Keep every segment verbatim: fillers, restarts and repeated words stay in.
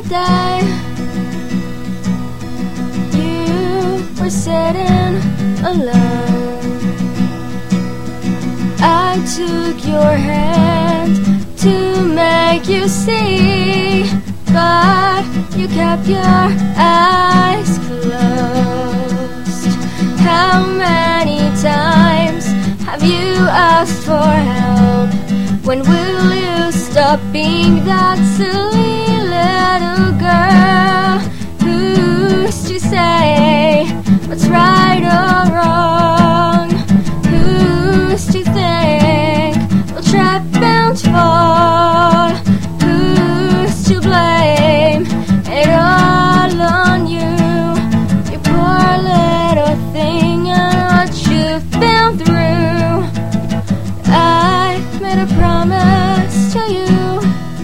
day you were sitting alone. I took your hand to make you see, but you kept your eyes closed. How many times have you asked for help? When will you stop being that silly little girl? Who's to say what's right or wrong? Who's to think we'll trip and fall? Who's to blame it all on you? You poor little thing and what you've been through. I made a promise to you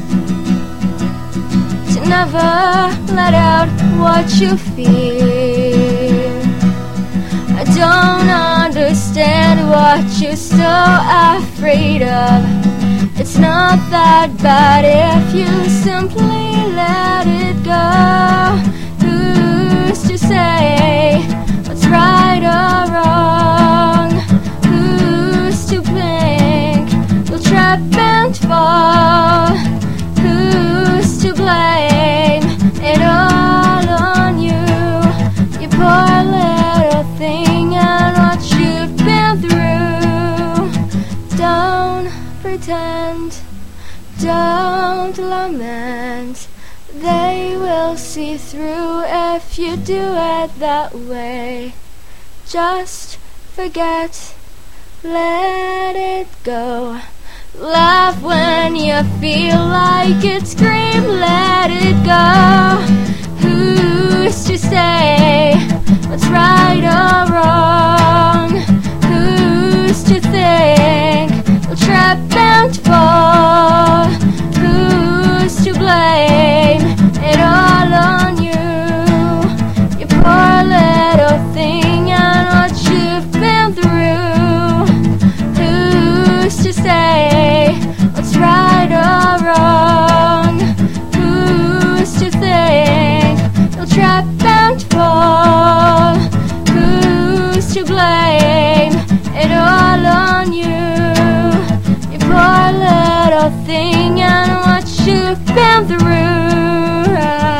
to never let out what you feel. I don't understand what you're so afraid of. It's not that bad if you simply let it go. Who's to say what's right or wrong? Who's to think we'll trip and fall? Who's to blame it all on you? You poor little thing and what you've been through. Don't pretend, don't lament. They will see through if you do it that way. Just forget, let it go. Laugh when you feel like it, scream, let it go. Who's to say what's right or wrong? Who's to think we'll trip and fall? Who's to blame it all on you? You poor little thing and what you've been through. Who's to say what's right or wrong? Who's to think you'll trip and fall? Who's to blame it all on you? You poor little thing and what you've been through.